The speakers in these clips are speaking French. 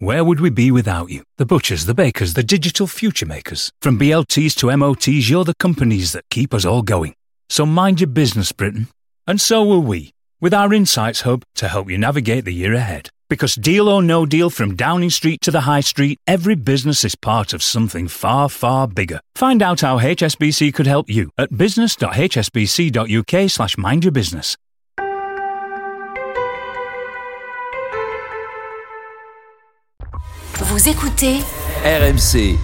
Where would we be without you? The butchers, the bakers, the digital future makers. From BLTs to MOTs, you're the companies that keep us all going. So mind your business, Britain. And so will we, with our Insights Hub to help you navigate the year ahead. Because deal or no deal, from Downing Street to the High Street, every business is part of something far, far bigger. Find out how HSBC could help you at business.hsbc.uk/mindyourbusiness. Vous écoutez RMC.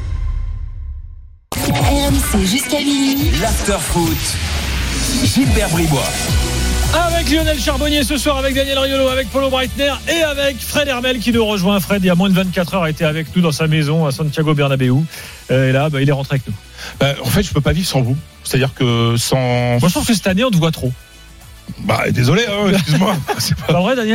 RMC jusqu'à minuit. L'after-foot. Gilbert Bribois. Avec Lionel Charbonnier ce soir, avec Daniel Riolo, avec Paulo Breitner et avec Fred Hermel qui nous rejoint. Fred, il y a moins de 24 heures, était avec nous dans sa maison à Santiago Bernabéu. Et là, il est rentré avec nous. En fait, je peux pas vivre sans vous. C'est-à-dire que sans... Moi, je trouve que cette année, on te voit trop. Désolé, excuse-moi. C'est pas vrai, Daniel ?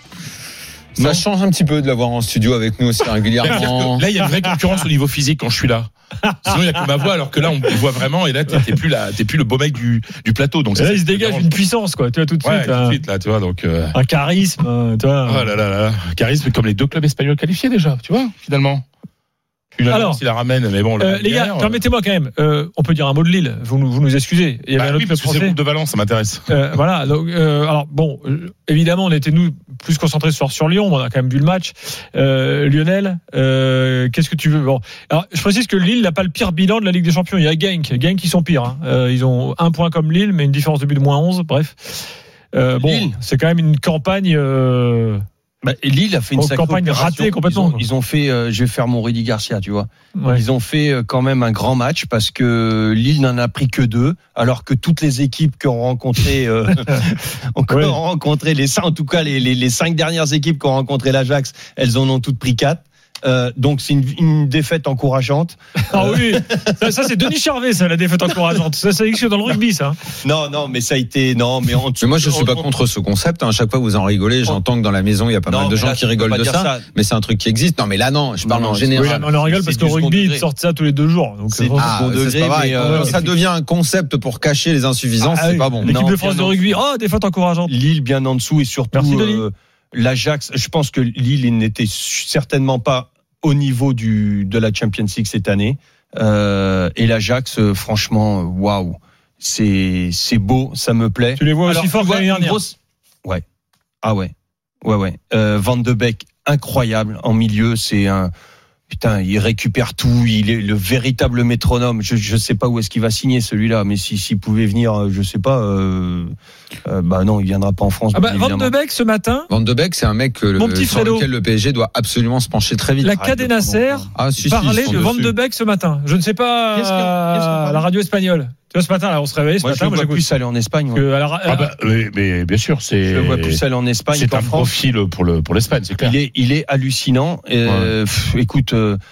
Ça change un petit peu de l'avoir en studio avec nous aussi régulièrement. Là, il y a une vraie concurrence au niveau physique quand je suis là. Sinon, il n'y a que ma voix, alors que là, on me voit vraiment. Et là, t'es plus le beau mec du plateau. Donc, là, il se dégage une puissance, quoi. Tu vois, tout de suite. Tout de suite, là, tu vois. Donc, un charisme, tu vois. Oh là. Charisme comme les deux clubs espagnols qualifiés déjà, tu vois, finalement. Alors, il la ramène, mais bon. Les gars, permettez-moi quand même. On peut dire un mot de Lille. Vous nous excusez. Il y avait un autre parce que c'est le groupe de Valence, ça m'intéresse. Voilà. Donc, alors bon, évidemment, on était nous plus concentrés sur Lyon. On a quand même vu le match. Lionel, qu'est-ce que tu veux ? Bon, alors je précise que Lille n'a pas le pire bilan de la Ligue des Champions. Il y a Genk qui sont pires. Ils ont 1 point comme Lille, mais une différence de but de -11. Bref. Bon, c'est quand même une campagne. Lille a fait une sacrée campagne ratée complètement. Ils ont fait, je vais faire mon Rudy Garcia, tu vois. Ouais. Ils ont fait quand même un grand match parce que Lille n'en a pris que 2, alors que toutes les équipes qui ont rencontré, rencontré les 5 dernières équipes qui ont rencontré l'Ajax, elles en ont toutes pris 4. Donc c'est une défaite encourageante. Ah oui, ça c'est Denis Charvet, ça, la défaite encourageante. Ça existe dans le rugby, ça. Non, mais ça a été mais moi je suis pas contre ce concept. À chaque fois vous en rigolez. J'entends que dans la maison il y a pas mal de gens qui rigolent de ça. Mais c'est un truc qui existe. Non, mais là non, je parle en général. Oui, on en rigole parce qu'au rugby ils sortent ça tous les 2 jours. Donc c'est pas pareil. Ça devient un concept pour cacher les insuffisances. C'est pas bon. L'équipe de France de rugby, défaite encourageante. Lille bien en dessous et surtout. Merci Denis. L'Ajax, je pense que Lille n'était certainement pas au niveau de la Champions League cette année. Et l'Ajax, franchement, waouh, c'est beau, ça me plaît. Tu les vois aussi fort que l'année dernière. Ouais. Ah ouais. Van de Beek, incroyable en milieu, c'est un... Putain, il récupère tout, il est le véritable métronome. Je sais pas où est-ce qu'il va signer celui-là, mais s'il pouvait venir, je sais pas. Non, il viendra pas en France. Van de Beek ce matin. Van de Beek, c'est un mec sur lequel le PSG doit absolument se pencher très vite. La Cadena Ser parlait de Van de Beek ce matin. Je ne sais pas la radio espagnole. Tu vois, ce matin, là, on se réveille. Moi, je le vois plus aller en Espagne. Mais bien sûr, c'est. Je le vois plus aller en Espagne. C'est un profil pour l'Espagne, c'est clair. Il est hallucinant. Écoute,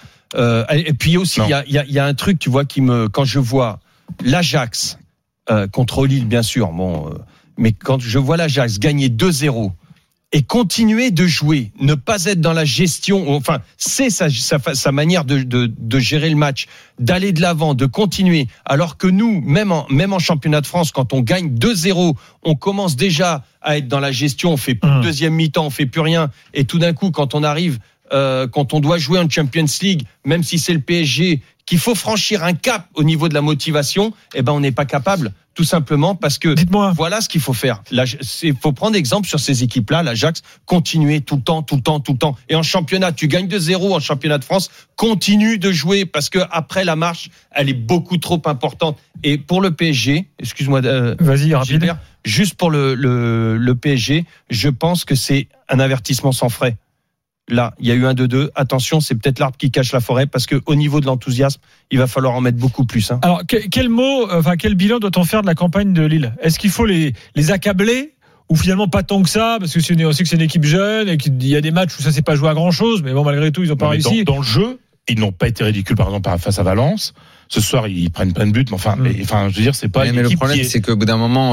et puis aussi, il y a un truc, tu vois, quand je vois l'Ajax contre Lille, bien sûr. Mais quand je vois l'Ajax gagner 2-0. Et continuer de jouer, ne pas être dans la gestion, enfin, c'est sa manière de gérer le match, d'aller de l'avant, de continuer. Alors que nous, même en championnat de France, quand on gagne 2-0, on commence déjà à être dans la gestion, on fait plus de deuxième mi-temps, on fait plus rien. Et tout d'un coup, quand on arrive, quand on doit jouer en Champions League, même si c'est le PSG, qu'il faut franchir un cap au niveau de la motivation, on n'est pas capable. Tout simplement parce que voilà ce qu'il faut faire. Il faut prendre exemple sur ces équipes-là. L'Ajax, continuer tout le temps. Et en championnat, tu gagnes 2-0 en championnat de France, continue de jouer parce que après la marche, elle est beaucoup trop importante. Et pour le PSG, excuse-moi, vas-y, rapide. Gilbert, juste pour le PSG, je pense que c'est un avertissement sans frais. Là, il y a eu un 2-2. Attention, c'est peut-être l'arbre qui cache la forêt parce que au niveau de l'enthousiasme, il va falloir en mettre beaucoup plus. Alors, quel bilan doit-on faire de la campagne de Lille ? Est-ce qu'il faut les accabler ou finalement pas tant que ça parce que on sait que c'est une équipe jeune et qu'il y a des matchs où ça s'est pas joué à grand chose, mais bon, malgré tout, ils ont pas réussi. Dans le jeu, ils n'ont pas été ridicules, par exemple, face à Valence. Ce soir, ils prennent plein de buts, mais je veux dire, c'est pas. Mais le problème, c'est qu'au bout d'un moment,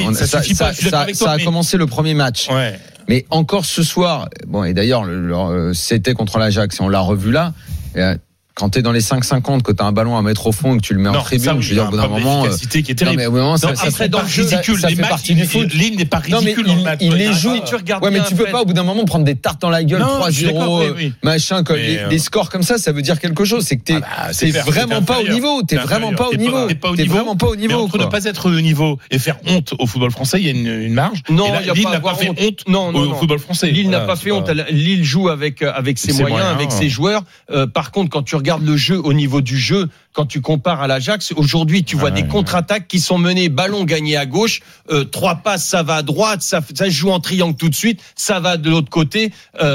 ça a commencé le premier match. Ouais. Mais encore ce soir, et d'ailleurs, c'était contre l'Ajax, et on l'a revu là. quand t'es dans les 5,50, que t'as un ballon à mettre au fond et que tu le mets en tribune, je veux dire, au bout d'un moment. Qui est terrible. Non, mais au bout d'un moment, ça fait ridicule. Ça fait partie du foot. Lille n'est pas ridicule dans le match. Il les joue. Ouais, mais tu peux pas, au bout d'un moment, prendre des tartes dans la gueule, 3-0, machin, comme des scores comme ça veut dire quelque chose. C'est que t'es vraiment pas au niveau. T'es vraiment pas au niveau. T'es vraiment pas au niveau. Entre ne pas être au niveau et faire honte au football français, il y a une marge. Non, Lille n'a pas fait honte au football français. Lille n'a pas fait honte. Lille joue avec ses moyens, avec ses joueurs. Par contre, quand tu regardes le jeu au niveau du jeu, quand tu compares à l'Ajax, aujourd'hui, tu vois des contre-attaques qui sont menées, ballon gagné à gauche, 3 passes, ça va à droite, ça joue en triangle tout de suite, ça va de l'autre côté.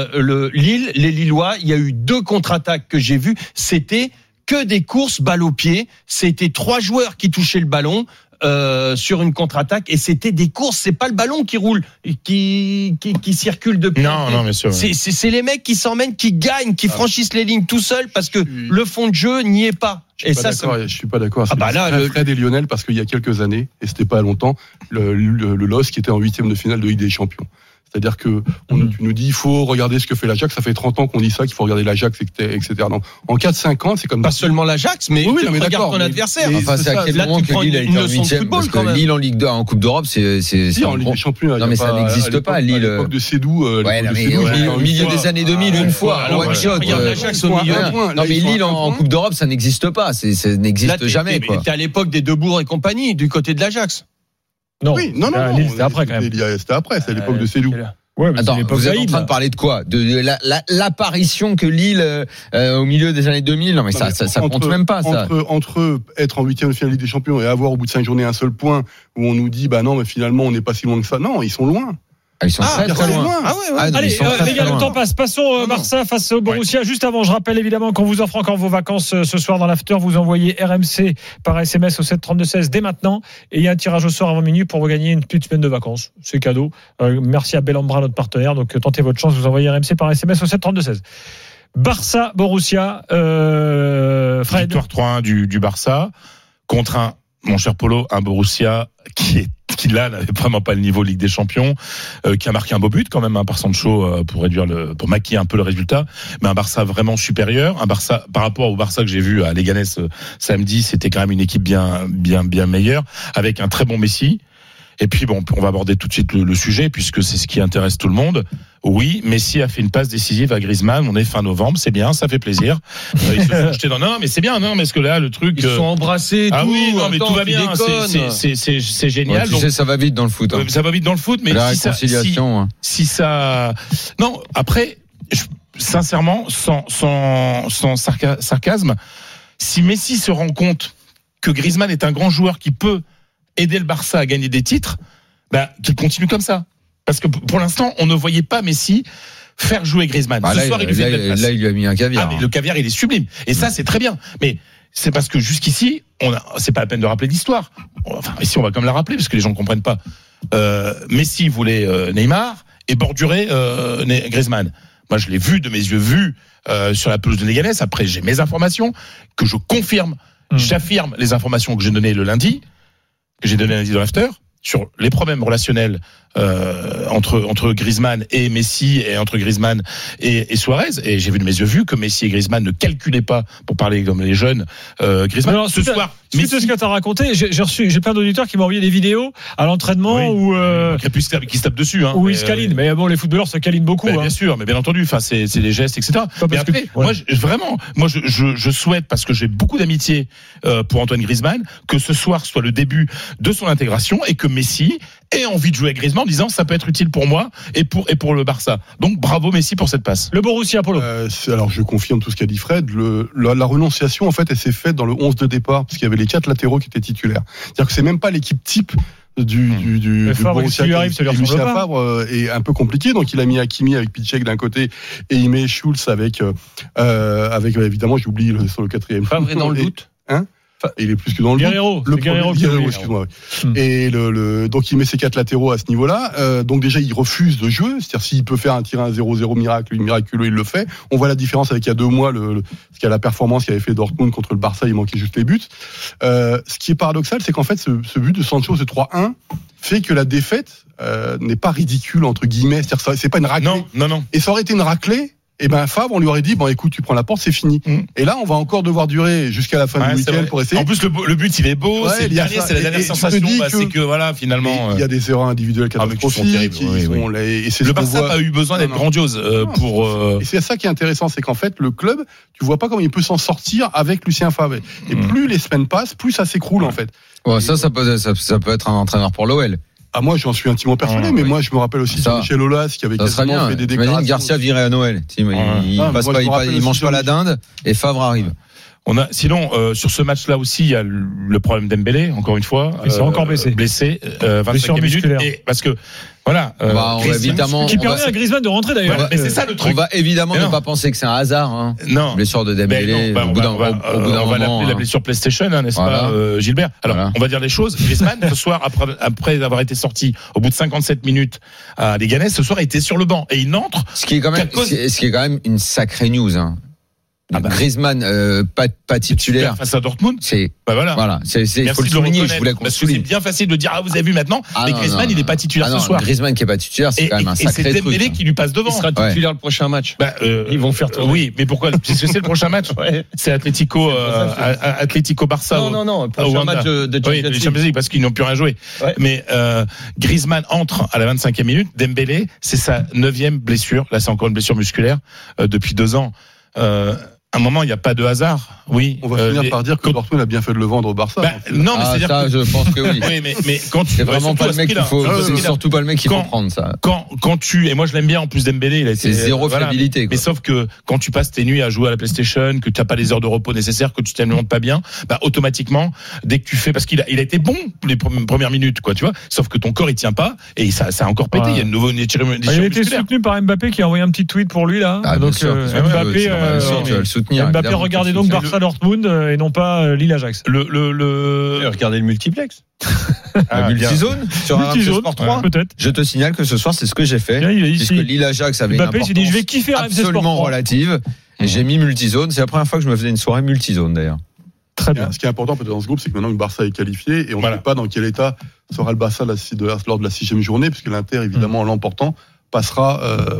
Les Lillois, il y a eu 2 contre-attaques que j'ai vues, c'était que des courses balle au pied, c'était 3 joueurs qui touchaient le ballon. Sur une contre-attaque et c'était des courses, c'est pas le ballon qui roule, qui circule depuis. Non, bien sûr. C'est les mecs qui s'emmènent, qui gagnent, qui franchissent les lignes tout seuls parce que le fond de jeu n'y est pas. Je suis pas d'accord. C'est Fred et Lionel parce qu'il y a quelques années et c'était pas longtemps le LOSC qui était en 8e de finale de Ligue des Champions. C'est-à-dire que tu nous dis il faut regarder ce que fait l'Ajax, ça fait 30 ans qu'on dit ça, qu'il faut regarder l'Ajax, etc. Non. En 4-5 ans, c'est comme pas seulement l'Ajax, mais tu regardes ton adversaire. Enfin, c'est à quel moment que Lille a été en 8e, parce que Lille en Ligue 2, en Coupe d'Europe, c'est en Ligue des Champions. Non, mais ça n'existe pas, Lille. À l'époque de Sédou, au milieu des années 2000, une fois, one shot. l'Ajax au milieu. Non, mais Lille en Coupe d'Europe, ça n'existe pas, ça n'existe jamais, quoi. T'es à l'époque des Debourg et compagnie, du côté de l'Ajax. Non. Non. C'était après, quand même. C'était après, c'est à l'époque de Sédou. Ouais, mais attends, vous êtes en train de parler de quoi? De l'apparition que Lille au milieu des années 2000? Non, mais ça compte même pas, ça. Entre être en 8e de finale Ligue des Champions et avoir au bout de 5 journées un seul point où on nous dit bah non, mais finalement on n'est pas si loin que ça. Non, ils sont loin. Ils sont très loin. Allez, les gars, le temps passe. Passons Barça face au Borussia. Juste avant, je rappelle évidemment qu'on vous offre encore vos vacances ce soir dans l'after. Vous envoyez RMC par SMS au 732-16 dès maintenant. Et il y a un tirage au sort avant minuit pour vous gagner une petite semaine de vacances. C'est cadeau. Merci à Bellambra, notre partenaire. Donc tentez votre chance. Vous envoyez RMC par SMS au 732-16. Barça, Borussia. Fred. Victoire 3-1 du Barça contre mon cher Polo, un Borussia qui là n'avait vraiment pas le niveau Ligue des Champions, qui a marqué un beau but quand même par Sancho pour maquiller un peu le résultat, mais un Barça vraiment supérieur, un Barça par rapport au Barça que j'ai vu à Leganés samedi, c'était quand même une équipe bien meilleure avec un très bon Messi. Et puis bon, on va aborder tout de suite le sujet puisque c'est ce qui intéresse tout le monde. Oui, Messi a fait une passe décisive à Griezmann. On est fin novembre, c'est bien, ça fait plaisir. Ils se sont jetés non, mais c'est bien, non, mais est-ce que là le truc ils se sont embrassés, ah tout, oui, non, mais tout va bien, c'est génial. Ouais, tu sais, ça va vite dans le foot. Hein. Ça va vite dans le foot, mais la réconciliation. Si ça, non, après, sincèrement, sans sarcasme, si Messi se rend compte que Griezmann est un grand joueur qui peut aider le Barça à gagner des titres, qu'il continue comme ça. Parce que pour l'instant, on ne voyait pas Messi faire jouer Griezmann. Ce soir, il lui a mis un caviar. Mais le caviar, il est sublime. Et ça, c'est très bien. Mais c'est parce que jusqu'ici, c'est pas la peine de rappeler l'histoire. Enfin, ici, on va quand même la rappeler parce que les gens ne comprennent pas. Messi voulait Neymar et bordurait Griezmann. Moi, je l'ai vu de mes yeux sur la pelouse de Leganés. Après, j'ai mes informations que je confirme. J'affirme les informations que j'ai données le lundi, dans l'after, sur les problèmes relationnels entre Griezmann et Messi et entre Griezmann et Suarez. Et j'ai vu de mes yeux que Messi et Griezmann ne calculaient pas, pour parler comme les jeunes, Griezmann. Alors, ce soir, suite à ce que tu as raconté, j'ai plein d'auditeurs qui m'ont envoyé des vidéos à l'entraînement où qui se tapent dessus, où ils se câlinent. Mais bon, les footballeurs se câlinent beaucoup. Bien sûr, mais bien entendu, enfin c'est des gestes, etc. Mais après, moi je souhaite, parce que j'ai beaucoup d'amitié pour Antoine Griezmann, que ce soir soit le début de son intégration et que Messi ait envie de jouer avec Griezmann en disant ça peut être utile pour moi et pour le Barça. Donc bravo Messi pour cette passe. Le Borussia, Apollo. Alors je confirme tout ce qu'a dit Fred. La renonciation en fait elle s'est faite dans le 11 de départ parce qu'il y avait les 4 latéraux qui étaient titulaires. C'est-à-dire que c'est même pas l'équipe type du Borussia. Lucien Favre est un peu compliqué, donc il a mis Hakimi avec Piszczek d'un côté et il met Schulz avec évidemment j'oublie sur le 4e. Favre est dans le doute. Il est plus que dans le Guerreiro, excuse-moi. Et donc il met ses 4 latéraux à ce niveau-là. Donc déjà il refuse de jouer, c'est-à-dire s'il peut faire un tir 1-0 miraculeux, il le fait. On voit la différence avec il y a 2 mois ce qu'il y a la performance qu'avait fait Dortmund contre le Barça, il manquait juste les buts. Ce qui est paradoxal, c'est qu'en fait ce but de Sancho, ce 3-1 fait que la défaite n'est pas ridicule entre guillemets, c'est-à-dire c'est pas une raclée. Non. Et ça aurait été une raclée, Et ben Favre, on lui aurait dit bon écoute, tu prends la porte, c'est fini. Et là, on va encore devoir durer jusqu'à la fin du week-end pour essayer. En plus, le but il est beau, c'est la dernière sensation, c'est que voilà, finalement il y a des erreurs individuelles catastrophiques le Barça n'a pas eu besoin d'être grandiose pour. Et c'est ça qui est intéressant, c'est qu'en fait le club, tu vois pas comment il peut s'en sortir avec Lucien Favre. Et plus les semaines passent, plus ça s'écroule en fait. Ouais, ça peut être un entraîneur pour l'OL. Ah, moi, j'en suis intimement persuadé, mais moi, je me rappelle aussi de Michel Aulas qui avait quasiment fait des déclarations. Imagine Garcia viré à Noël. Il mange pas la dinde et Favre arrive. Sinon, sur ce match-là aussi, il y a le problème d'Embélé, encore une fois. Il s'est encore blessé. 25 minutes. Et parce que, voilà. Qui permet à Griezmann de rentrer d'ailleurs. Mais c'est ça le truc. On va évidemment ne pas penser que c'est un hasard, Non. Blessure de Dembélé. On va l'appeler la blessure PlayStation, n'est-ce pas, Gilbert? Alors, on va dire les choses. Griezmann, ce soir, après avoir été sorti au bout de 57 minutes à Leganés, ce soir, il était sur le banc. Et il entre. Ce qui est quand même une sacrée news, Griezmann pas titulaire face à Dortmund, c'est voilà. C'est faut le souligner, je voulais qu'on souligne. C'est bien facile de dire vous avez vu maintenant, mais Griezmann il est pas titulaire ce soir. Griezmann qui est pas titulaire, c'est quand même un sacré truc. Et c'est Dembélé qui lui passe devant. Il sera titulaire le prochain match. Ils vont faire tourner. Oui, mais pourquoi? Parce que c'est le prochain match. C'est Atlético Barça. Non, prochain match de Champions League parce qu'ils n'ont plus rien joué. Mais Griezmann entre à la 25e minute, Dembélé, c'est sa 9e blessure. Là, c'est encore une blessure musculaire depuis 2 ans. À un moment, il n'y a pas de hasard. Oui. On va finir par dire que Dortmund a bien fait de le vendre au Barça. Non, mais c'est-à-dire ça, je pense que oui. mais quand tu, c'est vraiment pas le mec qu'il faut. C'est surtout pas le mec qu'il faut prendre ça. Quand tu, et moi je l'aime bien en plus Dembélé, il a été. C'est zéro fiabilité. Mais sauf que quand tu passes tes nuits à jouer à la PlayStation, que tu n'as pas les heures de repos nécessaires, que tu t'alimentes pas bien, automatiquement, dès que tu fais, parce qu'il a été bon les premières minutes, quoi, tu vois. Sauf que ton corps il tient pas et ça a encore pété. Il y a une nouvelle déchirure musculaire. Il a été soutenu par Mbappé qui a envoyé un petit tweet pour lui là. Donc Mbappé. Mbappé, regardez donc Barça Dortmund et non pas Lille Ajax. Regardez le multiplex. Multizone sur RMC Sport 3 peut-être. Je te signale que ce soir c'est ce que j'ai fait puisque Lille Ajax avait Mbappé, une importance je vais kiffer absolument relative et j'ai mis multizone. C'est la première fois que je me faisais une soirée multizone d'ailleurs. Très bien. Ce qui est important peut-être dans ce groupe, c'est que maintenant que Barça est qualifié et on ne sait pas dans quel état sera le Barça lors de la 6e journée, puisque l'Inter évidemment en l'emportant passera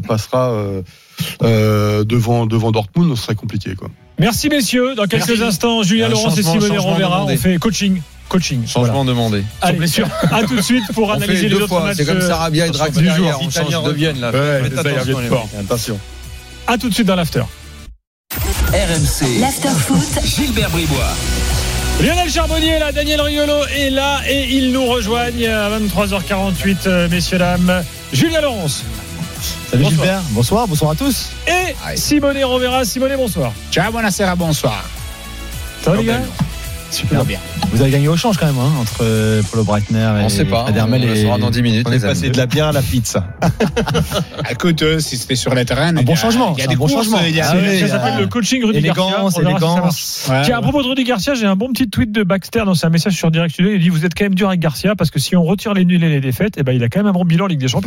devant Dortmund, ce serait compliqué quoi. Merci messieurs. Dans quelques instants, Julien Laurence et Simone Rovera, on fait coaching. Changement demandé. Allez, à tout de suite pour analyser les autres matchs. C'est comme Sarabia et Draghi du jour. On change de vienne là. Attention. À tout de suite dans l'after. RMC. L'after foot. Gilbert Bribois. Lionel Charbonnier est là, Daniel Riolo est là et ils nous rejoignent à 23h48, messieurs, dames. Julien Laurence. Salut Gilbert, bonsoir à tous. Et Simone Rovera. Simone, bonsoir. Ciao, buonasera, bonsoir. Ça va les gars? Super bien. Vous avez gagné au change quand même entre Paulo Breitner et on sait pas, Dermel. On le saura dans 10 minutes. On est passé de la bière à la pizza. Écoute, si c'était sur le terrain, un bon changement. Il y a des bons changements. Ça s'appelle le coaching Rudy Garcia. Élégance. Tiens, à propos de Rudy Garcia, j'ai un bon petit tweet de Baxter dans un message sur Direct Studio. Il dit vous êtes quand même dur avec Garcia parce que si on retire les nuls et les défaites, il a quand même un bon bilan en Ligue des Champions.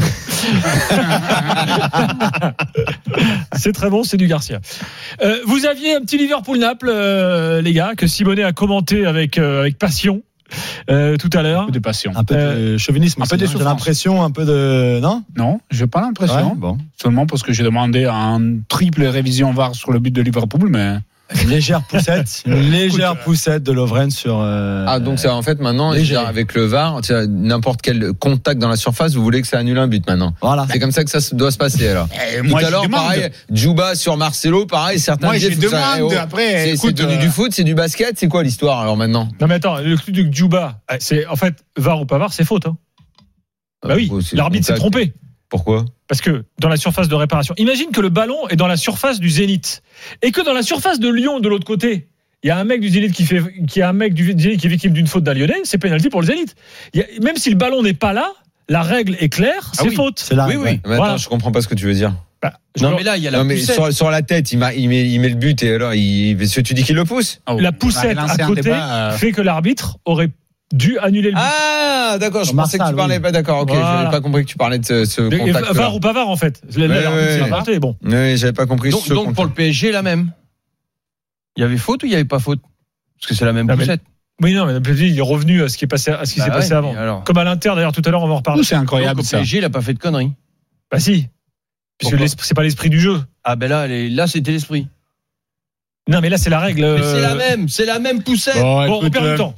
C'est très bon, c'est du Garcia. Vous aviez un petit Liverpool-Naples, les gars, que Simone a commenté avec passion tout à l'heure. Un peu de passion. Un peu de chauvinisme. Un peu de l'impression, un peu de... Non, je n'ai pas l'impression. Ouais, bon. Seulement parce que j'ai demandé une triple révision VAR sur le but de Liverpool, mais... Une légère poussette de Lovren sur. Donc c'est en fait maintenant avec le VAR, n'importe quel contact dans la surface, vous voulez que ça annule un but maintenant. Voilà. C'est comme ça que ça doit se passer alors. Tout à l'heure, pareil, Djouba sur Marcelo, pareil, certains disaient après. C'est du foot, c'est du basket, c'est quoi l'histoire alors maintenant? Non mais attends, le truc de Djouba, c'est en fait VAR ou pas VAR, c'est faute. Oui, l'arbitre s'est trompé. Pourquoi? Parce que dans la surface de réparation, imagine que le ballon est dans la surface du Zénith et que dans la surface de Lyon de l'autre côté, il y a un mec du Zénith qui est victime d'une faute d'un Lyonnais, c'est pénalty pour le Zénith. Même si le ballon n'est pas là, la règle est claire, c'est faute. C'est là. Oui. Mais attends, je comprends pas ce que tu veux dire. Mais là il y a la poussette. Sur la tête, il met le but et alors tu dis qu'il le pousse. La poussette à côté fait que l'arbitre aurait dû annuler le but. Ah d'accord, je pensais que tu parlais pas. D'accord, ok, j'avais pas compris que tu parlais de ce contact. VAR ou pas VAR en fait. Bon. Oui, j'avais pas compris. Donc pour le PSG la même. Il y avait faute ou il y avait pas faute? Parce que c'est la même poussette. Oui, non, mais le PSG il est revenu à ce qui s'est passé avant. Comme à l'Inter d'ailleurs tout à l'heure on va en reparler. C'est incroyable. Le PSG il a pas fait de conneries. Bah si. Puisque c'est pas l'esprit du jeu. Ah ben là c'était l'esprit. Non, mais là, c'est la règle. Mais c'est la même poussette. Bon, on perd du temps.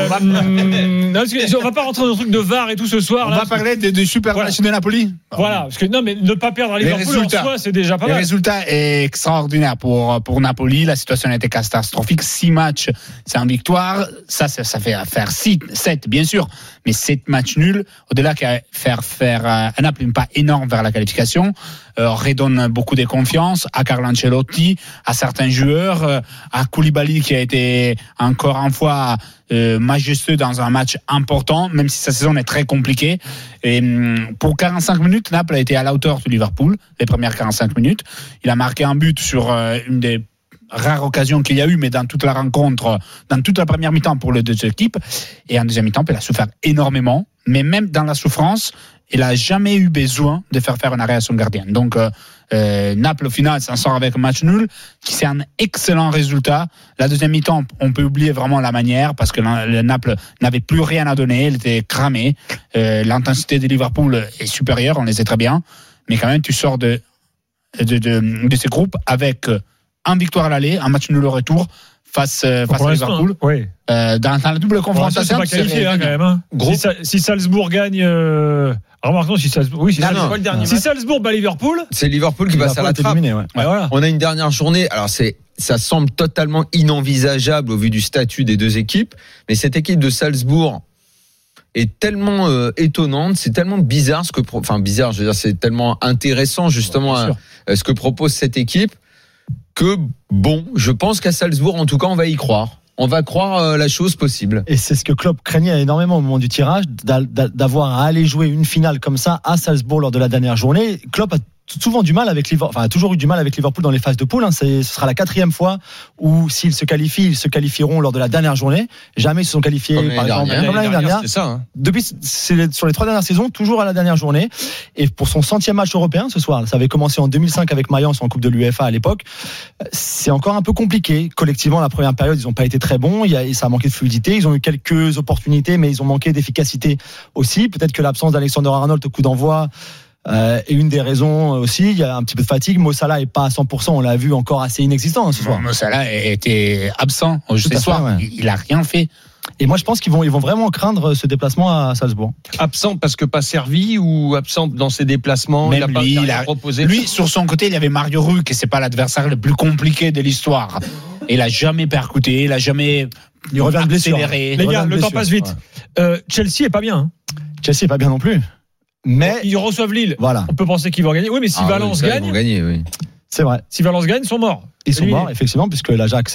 On va pas rentrer dans le truc de VAR et tout ce soir. On va parler du super match de Napoli. Voilà, parce que non, mais ne pas perdre à Liverpool en soi, c'est déjà pas mal. Le résultat est extraordinaire pour Napoli. La situation a été catastrophique. 6 matchs, c'est une victoire. Ça fait faire 7, bien sûr, mais 7 matchs nuls. Au-delà qu'à faire un Napoli un pas énorme vers la qualification, redonne beaucoup de confiance à Carlo Ancelotti, à certains joueurs, à Koulibaly qui a été encore une fois majestueux dans un match important, même si sa saison est très compliquée. Et pour 45 minutes, Naples a été à la hauteur de Liverpool, les premières 45 minutes. Il a marqué un but sur une des rares occasions qu'il y a eu, mais dans toute la rencontre, dans toute la première mi-temps pour les deux équipes. Et en deuxième mi-temps, il a souffert énormément, mais même dans la souffrance, il n'a jamais eu besoin de faire un arrêt à son gardien. Donc, Naples, au final, s'en sort avec un match nul, qui c'est un excellent résultat. La deuxième mi-temps, on peut oublier vraiment la manière, parce que le Naples n'avait plus rien à donner, il était cramé. L'intensité de Liverpool est supérieure, on le sait très bien. Mais quand même, tu sors de ces groupes avec une victoire à l'aller, un match nul au retour, face à Liverpool. Oui. Dans la double confrontation. C'est pas qualifié, quand même. Hein. Si Salzbourg gagne. Remarquons si Salzbourg. Si Salzbourg bat Liverpool. C'est Liverpool qui passe à la trappe. Voilà. On a une dernière journée. Alors, ça semble totalement inenvisageable au vu du statut des deux équipes. Mais cette équipe de Salzbourg est tellement étonnante, c'est tellement bizarre bizarre, je veux dire, c'est tellement intéressant, justement, ce que propose cette équipe. Que je pense qu'à Salzbourg, en tout cas, on va y croire. On va croire la chose possible. Et c'est ce que Klopp craignait énormément au moment du tirage, d'avoir à aller jouer une finale comme ça à Salzbourg lors de la dernière journée. Klopp a souvent du mal avec Liverpool, a toujours eu du mal avec Liverpool dans les phases de poule. Ce sera la 4e fois où s'ils se qualifient, ils se qualifieront lors de la dernière journée. Jamais ils se sont qualifiés, par exemple, comme l'année dernière. C'est ça, hein. Depuis, sur les 3 dernières saisons, toujours à la dernière journée. Et pour son 100e match européen ce soir, ça avait commencé en 2005 avec Mayence en Coupe de l'UEFA à l'époque. C'est encore un peu compliqué. Collectivement, la première période, ils n'ont pas été très bons. Ça a manqué de fluidité. Ils ont eu quelques opportunités, mais ils ont manqué d'efficacité aussi. Peut-être que l'absence d'Alexander-Arnold au coup d'envoi et une des raisons aussi, il y a un petit peu de fatigue. Mo Salah est pas à 100%, on l'a vu, encore assez inexistant ce soir. Mo Salah était absent ce soir, ouais. Il a rien fait. Et moi je pense qu'ils vont vraiment craindre ce déplacement à Salzbourg. Absent parce que pas servi ou absent dans ses déplacements. Même il a proposé. Lui sur son côté, il y avait Mario Rui, qui c'est pas l'adversaire le plus compliqué de l'histoire. Il a jamais percuté, il a jamais. Il revient de blessure. Les gars, le temps passe vite. Chelsea est pas bien. Hein. Chelsea est pas bien non plus. Mais ils reçoivent Lille. Voilà. On peut penser qu'ils vont gagner. Oui, mais si Valence gagne, ils vont gagner, oui. C'est vrai. Si Valence gagne, ils sont morts. Ils sont morts, effectivement, puisque l'Ajax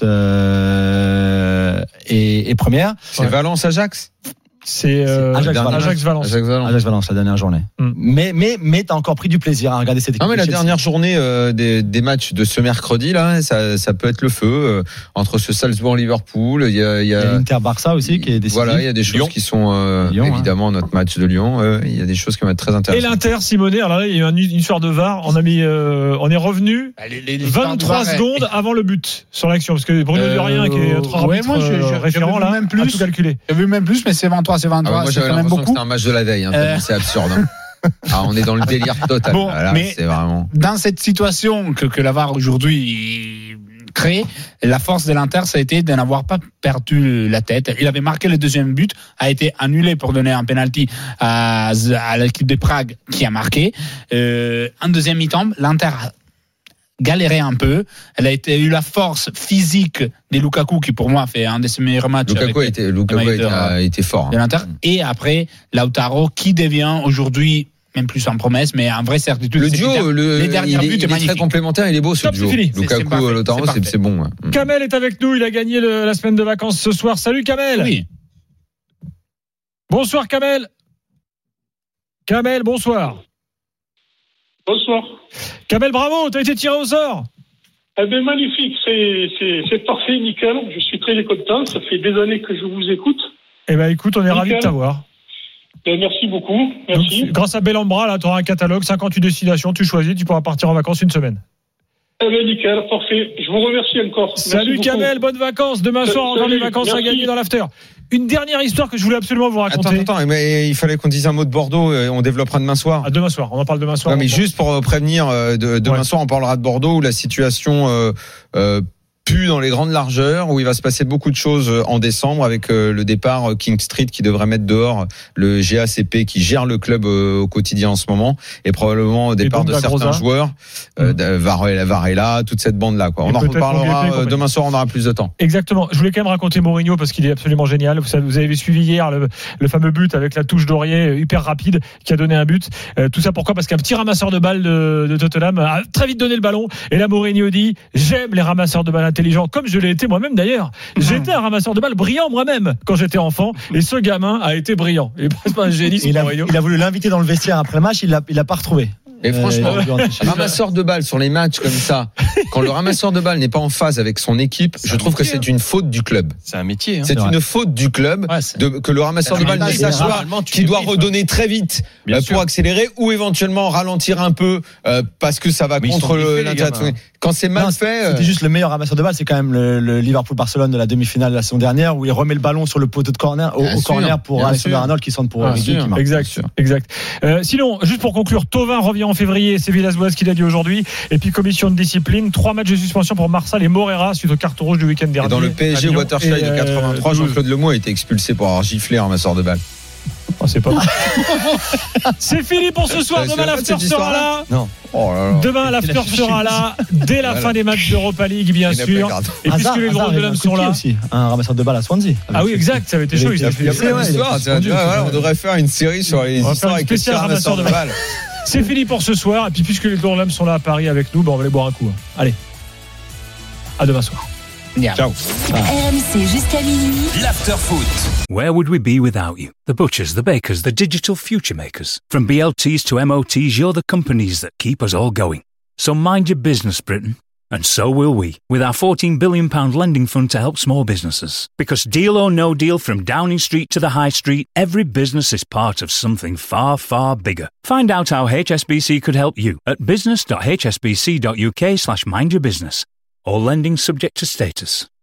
est première. C'est Valence-Ajax. C'est Ajax-Valence. Ajax-Valence, la dernière journée. Mais t'as encore pris du plaisir à regarder cette équipe. Non, mais la dernière journée des matchs de ce mercredi, là, ça peut être le feu entre ce Salzbourg-Liverpool. Il y a l'Inter-Barça aussi qui est décisif. Voilà, il y a des choses qui sont évidemment notre match de Lyon. Il y a des choses qui vont être très intéressantes. Et l'Inter, Simonet, alors là, il y a eu une histoire de VAR. On est revenu 23 secondes avant le but sur l'action, parce que Bruno Durien, qui est notre arbitre référent là, a tout calculé. J'ai vu même plus, mais c'est 23. C'est 23, moi, c'est quand même beaucoup. C'était un match de la veille, c'est absurde. On est dans le délire total. Bon, là, mais c'est vraiment. Dans cette situation que la VAR aujourd'hui crée, la force de l'Inter, ça a été de n'avoir pas perdu la tête. Il avait marqué le deuxième but, a été annulé pour donner un penalty à l'équipe de Prague qui a marqué. En deuxième mi-temps, l'Inter galéré un peu. Elle a eu la force physique de Lukaku, qui pour moi fait un de ses meilleurs matchs. Lukaku a été fort. De l'Inter. Et après, qui devient aujourd'hui, même plus en promesse, mais en vraie certitude. Le duo, les derniers buts, il est très complémentaire, il est beau ce duo. Lukaku, Lautaro, c'est bon. Ouais. Kamel est avec nous, il a gagné la semaine de vacances ce soir. Salut Kamel. Oui. Bonsoir Kamel. Kamel, bonsoir. Bonsoir. Kamel, bravo, t'as été tiré au sort. Eh bien, magnifique, c'est parfait, nickel. Je suis très content, ça fait des années que je vous écoute. Eh ben, écoute, on est ravis de t'avoir. Merci beaucoup, merci. Donc, grâce à Bellambra, là, tu auras un catalogue, 58 destinations, tu choisis, tu pourras partir en vacances une semaine. Eh bien, nickel, parfait. Je vous remercie encore. Salut Kamel, bonnes vacances. Demain soir, on a les vacances à gagner dans l'after. Une dernière histoire que je voulais absolument vous raconter. Attends, mais il fallait qu'on dise un mot de Bordeaux. On développera demain soir. Demain soir, on en parle demain soir. Non, mais juste pour prévenir, demain soir, on parlera de Bordeaux où la situation pue dans les grandes largeurs, où il va se passer beaucoup de choses en décembre avec le départ King Street qui devrait mettre dehors le GACP qui gère le club au quotidien en ce moment, et probablement au départ de certains joueurs, Varela, toute cette bande là quoi. On en reparlera demain soir, on aura plus de temps. Exactement. Je voulais quand même raconter Mourinho parce qu'il est absolument génial. Vous avez suivi hier le fameux but avec la touche d'Aurier hyper rapide qui a donné un but. Tout ça pourquoi? Parce qu'un petit ramasseur de balles de Tottenham a très vite donné le ballon, et là Mourinho dit j'aime les ramasseurs de balles intelligent, comme je l'ai été moi-même d'ailleurs. J'étais un ramasseur de balles brillant moi-même quand j'étais enfant, et ce gamin a été brillant. Et c'est pas un génie. Il a voulu l'inviter dans le vestiaire après le match, il l'a pas retrouvé. Et franchement, ramasseur de balles sur les matchs comme ça, quand le ramasseur de balles n'est pas en phase avec son équipe, je trouve que c'est une faute du club. C'est un métier. C'est une faute du club que le ramasseur de balles ne sache pas qu'il doit redonner très vite pour accélérer, ou éventuellement ralentir un peu parce que ça va contre l'intérêt de son équipe. Quand c'est mal fait. C'était juste le meilleur ramasseur de balles, c'est quand même le Liverpool-Barcelone de la demi-finale de la saison dernière, où il remet le ballon sur le poteau de corner, au corner pour Alexander-Arnold qui centre pour Origi. Exact. Sinon, juste pour conclure, Thauvin revient en février, c'est Villas-Boas qui l'a dit aujourd'hui. Et puis commission de discipline, 3 matchs de suspension pour Marsal et Morera suite au carton rouge du week-end dernier. Et dans le PSG Watershire de 83, Jean-Claude Lemaux a été expulsé pour avoir giflé un ramasseur de balles. Oh, c'est pas c'est fini pour ce soir. Demain l'after sera là. Non. Demain l'after sera là dès la fin des matchs d'Europa League, bien sûr. Et puisque les gros de l'homme sont là aussi, un ramasseur de balles à Swansea. Ah oui, exact, ça avait été chaud. Il y a plein d'histoires. On devrait faire une série sur les histoires avec les ramasseurs de balles. C'est fini pour ce soir. Et puis puisque les gros de l'homme sont là à Paris avec nous, on va aller boire un coup. Allez, à demain soir. Ciao. RMC jusqu'à minuit. L'after-foot. Where would we be without you? The butchers, the bakers, the digital future makers. From BLTs to MOTs, you're the companies that keep us all going. So mind your business, Britain. And so will we, with our £14 billion lending fund to help small businesses. Because deal or no deal, from Downing Street to the High Street, every business is part of something far, far bigger. Find out how HSBC could help you at business.hsbc.uk/mindyourbusiness. All lending subject to status.